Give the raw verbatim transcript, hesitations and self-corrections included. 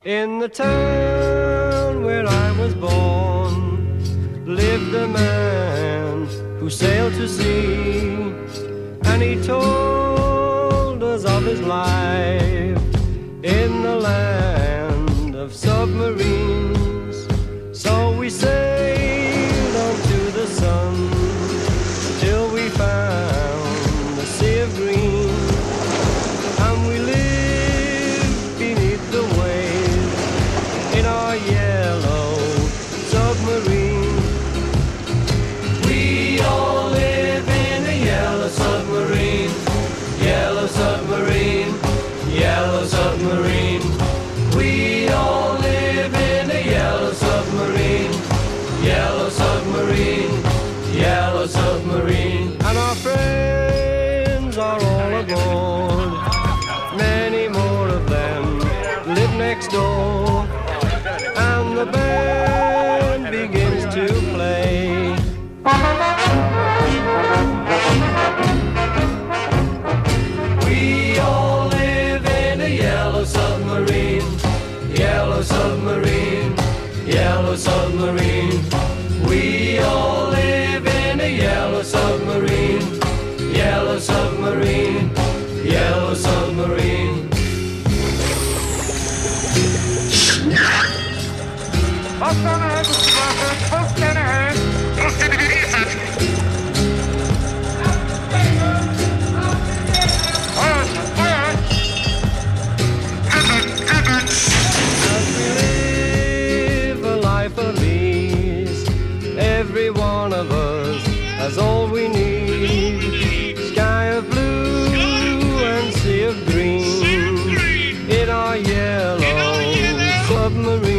In the town where I was born lived a man who sailed to sea, and he told us of his life in the land of submarines. So we sailed on to the sun till we found the sea of green, and we lived beneath the waves in our yellow submarine. We all live in a yellow submarine, yellow submarine, yellow submarine. We all live in a yellow submarine, yellow submarine, yellow submarine. And our friends are all aboard, many more of them live next door, and the band begins to play. We all live in a yellow submarine, yellow submarine, yellow submarine. We all live in a yellow submarine, yellow submarine, yellow submarine. Post down ahead, Mister Blackburn. Post down ahead. Post down ahead. Every one of us has all we need. Sky of blue and sea of green in our yellow submarine.